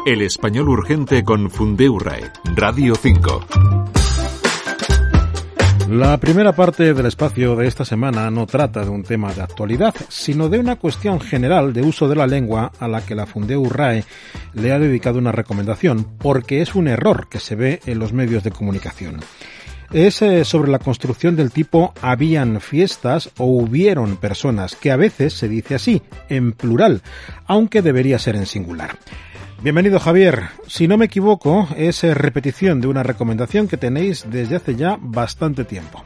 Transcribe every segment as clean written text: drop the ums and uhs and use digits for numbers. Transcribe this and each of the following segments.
El español urgente con Fundeu RAE, Radio 5. La primera parte del espacio de esta semana no trata de un tema de actualidad, sino de una cuestión general de uso de la lengua a la que la Fundeu RAE le ha dedicado una recomendación, porque es un error que se ve en los medios de comunicación. Es sobre la construcción del tipo habían fiestas o hubieron personas, que a veces se dice así, en plural, aunque debería ser en singular. Bienvenido, Javier. Si no me equivoco, es repetición de una recomendación que tenéis desde hace ya bastante tiempo.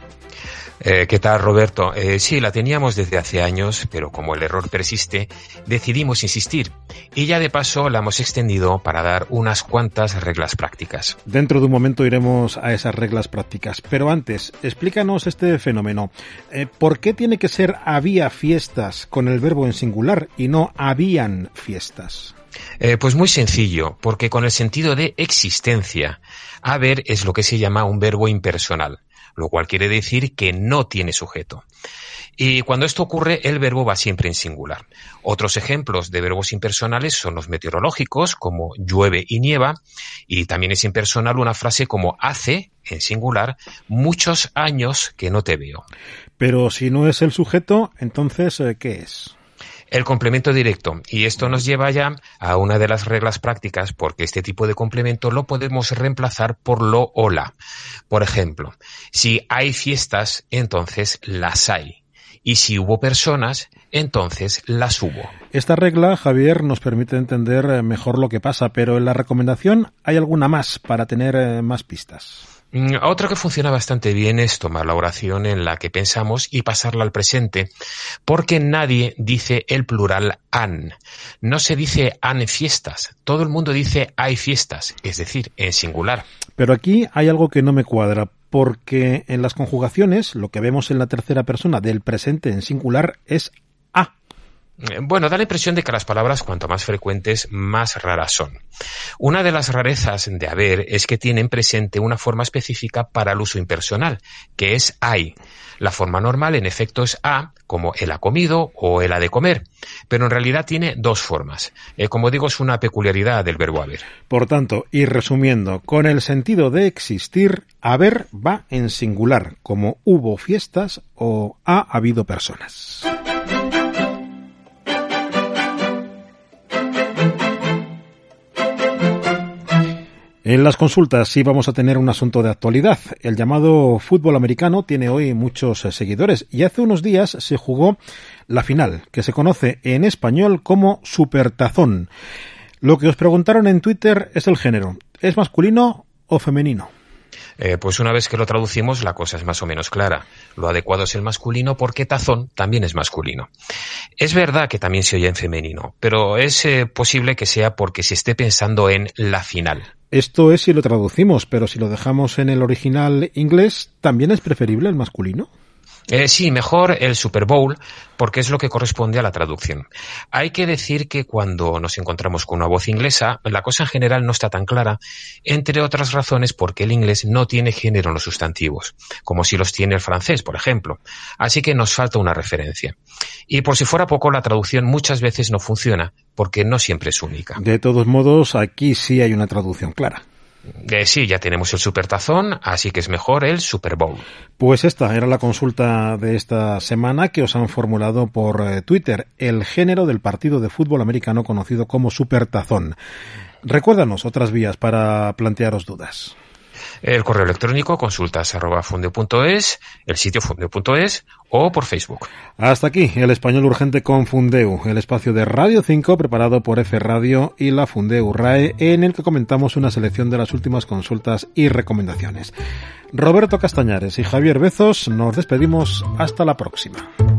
¿Qué tal, Roberto? Sí, la teníamos desde hace años, pero como el error persiste, decidimos insistir. Y ya de paso la hemos extendido para dar unas cuantas reglas prácticas. Dentro de un momento iremos a esas reglas prácticas. Pero antes, explícanos este fenómeno. ¿Por qué tiene que ser había fiestas con el verbo en singular y no habían fiestas? Pues muy sencillo, porque con el sentido de existencia, haber es lo que se llama un verbo impersonal, lo cual quiere decir que no tiene sujeto. Y cuando esto ocurre, el verbo va siempre en singular. Otros ejemplos de verbos impersonales son los meteorológicos, como llueve y nieva, y también es impersonal una frase como hace, en singular, muchos años que no te veo. Pero si no es el sujeto, entonces, ¿qué es? El complemento directo, y esto nos lleva ya a una de las reglas prácticas, porque este tipo de complemento lo podemos reemplazar por lo o la. Por ejemplo, si hay fiestas, entonces las hay. Y si hubo personas, entonces las hubo. Esta regla, Javier, nos permite entender mejor lo que pasa, pero en la recomendación hay alguna más para tener más pistas. Otra que funciona bastante bien es tomar la oración en la que pensamos y pasarla al presente, porque nadie dice el plural han. No se dice han fiestas, todo el mundo dice hay fiestas, es decir, en singular. Pero aquí hay algo que no me cuadra, porque en las conjugaciones lo que vemos en la tercera persona del presente en singular es a. Bueno, da la impresión de que las palabras cuanto más frecuentes, más raras son. Una de las rarezas de haber es que tienen presente una forma específica para el uso impersonal, que es hay. La forma normal, en efecto, es a, como él ha comido o él ha de comer, pero en realidad tiene dos formas. Como digo, es una peculiaridad del verbo haber. Por tanto, y resumiendo, con el sentido de existir, haber va en singular, como hubo fiestas o ha habido personas. En las consultas sí vamos a tener un asunto de actualidad. El llamado fútbol americano tiene hoy muchos seguidores y hace unos días se jugó la final, que se conoce en español como Supertazón. Lo que os preguntaron en Twitter es el género. ¿Es masculino o femenino? Pues una vez que lo traducimos, la cosa es más o menos clara. Lo adecuado es el masculino porque tazón también es masculino. Es verdad que también se oye en femenino, pero es posible que sea porque se esté pensando en la final. Esto es si lo traducimos, pero si lo dejamos en el original inglés, ¿también es preferible el masculino? Sí, mejor el Super Bowl, porque es lo que corresponde a la traducción. Hay que decir que cuando nos encontramos con una voz inglesa, la cosa en general no está tan clara, entre otras razones porque el inglés no tiene género en los sustantivos, como si los tiene el francés, por ejemplo. Así que nos falta una referencia. Y por si fuera poco, la traducción muchas veces no funciona, porque no siempre es única. De todos modos, aquí sí hay una traducción clara. Sí, ya tenemos el Supertazón, así que es mejor el Super Bowl. Pues esta era la consulta de esta semana que os han formulado por Twitter, el género del partido de fútbol americano conocido como Supertazón. Recuérdanos otras vías para plantearos dudas. El correo electrónico consultas@fundeu.es, el sitio fundeu.es o por Facebook. Hasta aquí el español urgente con Fundeu, el espacio de Radio 5 preparado por F Radio y la Fundeu RAE, en el que comentamos una selección de las últimas consultas y recomendaciones. Roberto Castañares y Javier Bezos, nos despedimos hasta la próxima.